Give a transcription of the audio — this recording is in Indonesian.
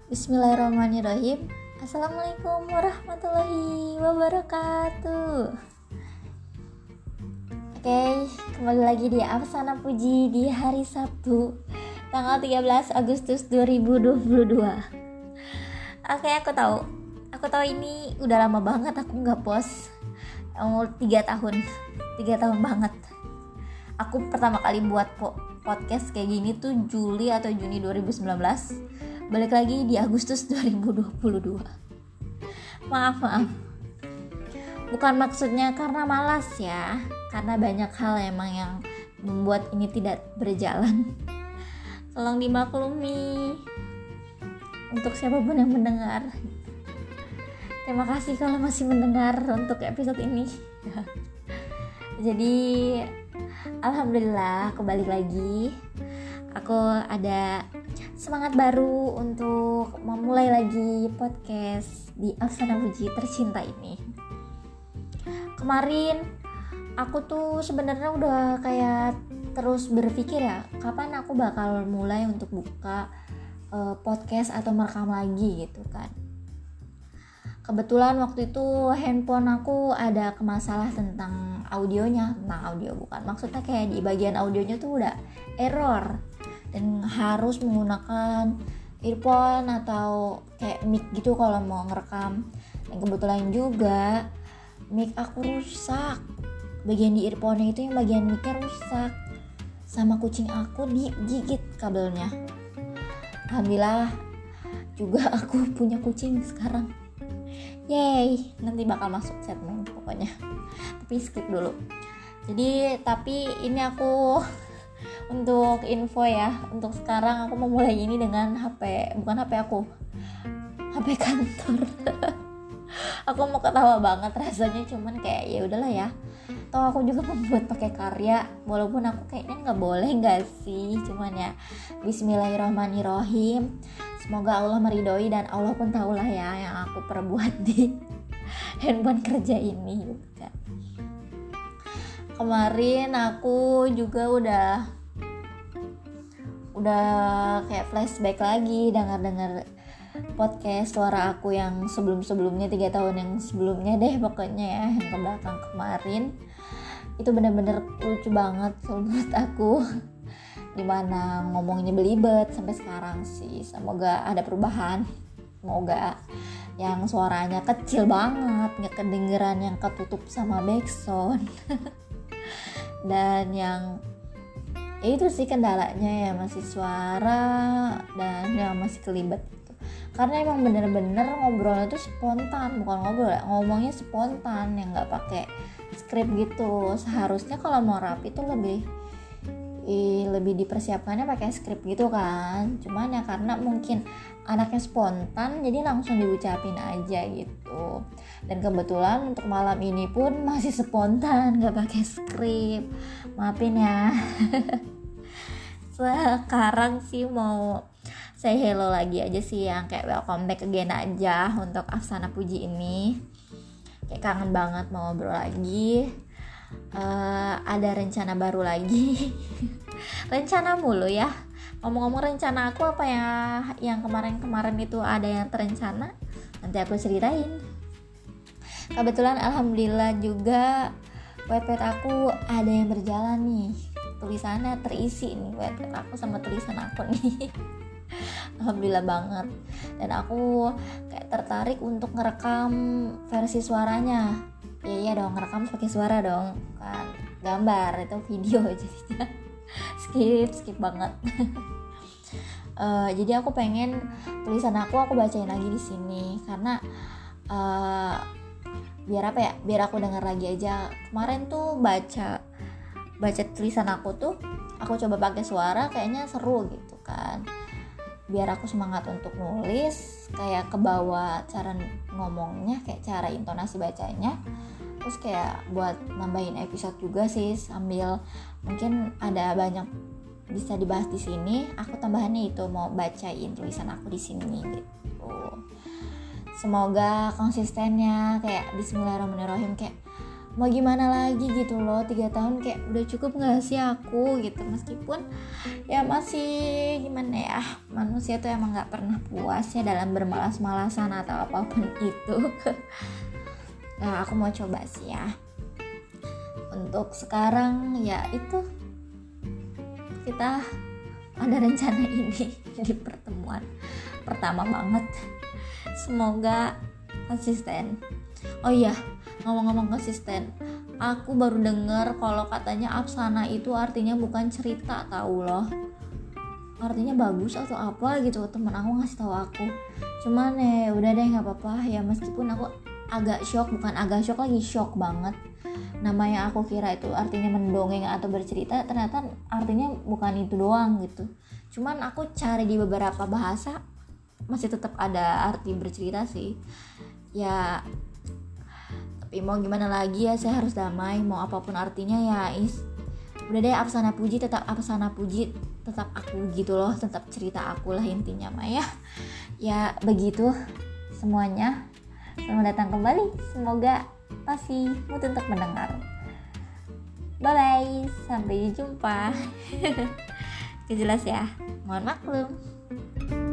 Bismillahirrahmanirrahim. Assalamualaikum warahmatullahi wabarakatuh. Oke, kembali lagi di Afsana Puji di hari Sabtu tanggal 13 Agustus 2022. Oke, aku tahu ini udah lama banget aku nggak post. 3 tahun banget. Aku pertama kali buat podcast kayak gini tuh Juli atau Juni 2019. Balik lagi di Agustus 2022. Maaf. Bukan maksudnya karena malas ya, karena banyak hal emang yang membuat ini tidak berjalan. Tolong dimaklumi untuk siapapun yang mendengar. Terima kasih kalau masih mendengar untuk episode ini. Jadi alhamdulillah aku balik lagi. Aku ada semangat baru untuk memulai lagi podcast di Afsana Puji tercinta ini. Kemarin aku tuh sebenarnya udah kayak terus berpikir ya, kapan aku bakal mulai untuk buka podcast atau merekam lagi gitu kan. Kebetulan waktu itu handphone aku ada masalah tentang audionya. Maksudnya kayak di bagian audionya tuh udah error dan harus menggunakan earphone atau kayak mic gitu kalau mau ngerekam. Dan kebetulan juga mic aku rusak, bagian di earphone itu yang bagian micnya rusak, sama kucing aku digigit kabelnya. Alhamdulillah juga aku punya kucing sekarang. Yeay, nanti bakal masuk segmen pokoknya. Tapi skip dulu. Tapi ini aku untuk info ya, untuk sekarang aku memulai ini dengan bukan HP aku, HP kantor. Aku mau ketawa banget rasanya, cuman kayak ya udahlah ya. Toh aku juga membuat pakai karya, walaupun aku kayaknya nggak boleh nggak sih, cuman ya Bismillahirrahmanirrahim. Semoga Allah meridhoi dan Allah pun tahulah ya yang aku perbuat di handphone kerja ini gitu kan. Kemarin aku juga udah kayak flashback lagi dengar podcast suara aku yang sebelumnya 3 tahun yang sebelumnya deh pokoknya ya, yang ke belakang kemarin. Itu benar-benar lucu banget menurut aku, dimana ngomongnya belibet sampai sekarang sih. Semoga ada perubahan, semoga yang suaranya kecil banget, nggak kedengeran yang ketutup sama backsound. Dan yang itu sih kendalanya ya, masih suara dan ya masih kelibet gitu. Karena emang bener-bener ngobrolnya tuh spontan, bukan ngobrol ya, ngomongnya spontan yang nggak pakai skrip gitu. Seharusnya kalau mau rapi tuh lebih dipersiapkannya pakai skrip gitu kan. Cuman ya karena mungkin anaknya spontan, jadi langsung diucapin aja gitu. Dan kebetulan untuk malam ini pun masih spontan, gak pakai skrip. Maafin ya. Sekarang sih mau say hello lagi aja sih, yang kayak welcome back again aja untuk Afsana Puji ini. Kayak kangen banget mau ngobrol lagi. Ada rencana baru lagi. Rencana mulu ya. Ngomong-ngomong rencana aku apa ya, yang kemarin itu ada yang terencana, nanti aku ceritain. Kebetulan alhamdulillah juga webpad aku ada yang berjalan nih. Tulisannya terisi nih webpad aku sama tulisan aku nih. Alhamdulillah banget. Dan aku kayak tertarik untuk ngerekam versi suaranya. Iya dong, ngerekam pakai suara dong, kan gambar itu video jadinya. skip banget. Jadi aku pengen tulisan aku bacain lagi di sini karena biar aku dengar lagi aja. Kemarin tuh baca tulisan aku tuh aku coba pakai suara, kayaknya seru gitu kan. Biar aku semangat untuk nulis, kayak kebawa cara ngomongnya, kayak cara intonasi bacanya. Terus kayak buat nambahin episode juga sih, sambil mungkin ada banyak bisa dibahas di sini. Aku tambahannya itu mau bacain tulisan aku di sini gitu. Semoga konsistennya kayak Bismillahirrahmanirrahim, kayak mau gimana lagi gitu loh, 3 tahun kayak udah cukup gak sih aku gitu. Meskipun ya masih gimana ya, manusia tuh emang gak pernah puas ya dalam bermalas-malasan atau apapun itu. Nah aku mau coba sih ya. Untuk sekarang ya itu, kita ada rencana ini di pertemuan pertama banget, semoga konsisten. Oh iya, ngomong-ngomong konsisten, aku baru dengar kalau katanya Apsana itu artinya bukan cerita, tahu loh. Artinya bagus atau apa gitu, temen aku ngasih tahu aku. Cuman ya udah deh, nggak apa-apa ya, meskipun aku agak shock, bukan agak shock lagi, shock banget. Namanya aku kira itu artinya mendongeng atau bercerita, ternyata artinya bukan itu doang gitu. Cuman aku cari di beberapa bahasa masih tetap ada arti bercerita sih ya. Tapi mau gimana lagi ya, saya harus damai, mau apapun artinya ya udah deh, Apsana Puji tetap Apsana Puji, tetap aku gitu loh, tetap cerita aku lah intinya mah ya. Ya begitu semuanya. Selamat datang kembali, semoga masih mood untuk mendengar. Bye bye, sampai jumpa. Kejelas ya, mohon maklum.